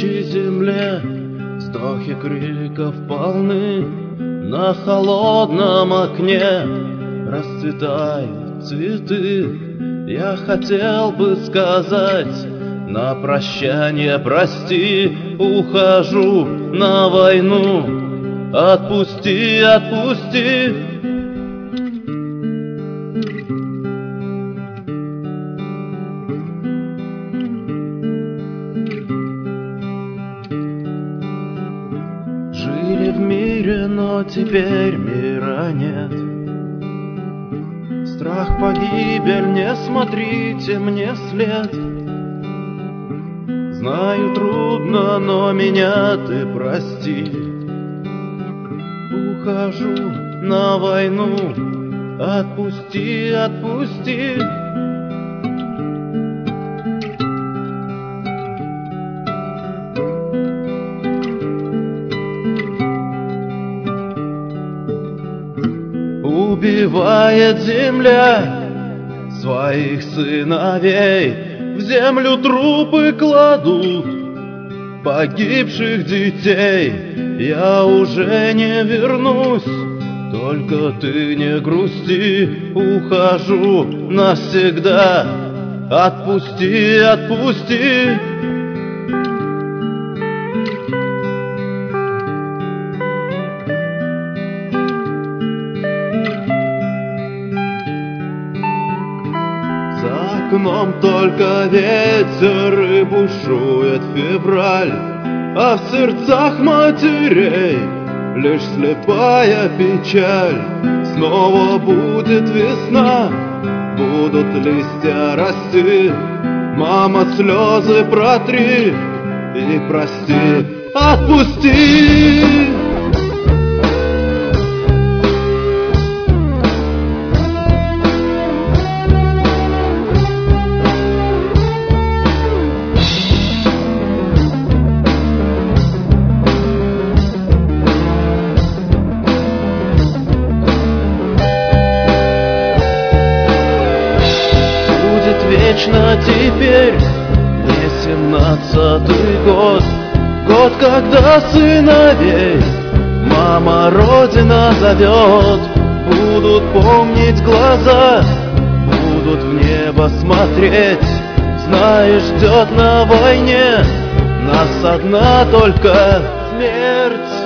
горящей земле вздохи криков полны. На холодном окне расцветают цветы. Я хотел бы сказать на прощание прости, ухожу на войну, отпусти, отпусти. Жили в мире, но теперь мира нет. Страх, погибель, не смотрите мне вслед. Знаю, трудно, но меня ты прости. Ухожу на войну, отпусти, отпусти. Убивает земля своих сыновей, в землю трупы кладут погибших детей. Я уже не вернусь, только ты не грусти. Ухожу навсегда, отпусти, отпусти. За окном только ветер и бушует февраль, а в сердцах матерей лишь слепая печаль. Снова будет весна, будут листья расти. Мама, слезы протри и прости, отпусти. Вечно теперь не 17-й год, год, когда сыновей мама Родина зовет. Будут помнить глаза, будут в небо смотреть. Знаешь, ждет на войне нас одна только смерть.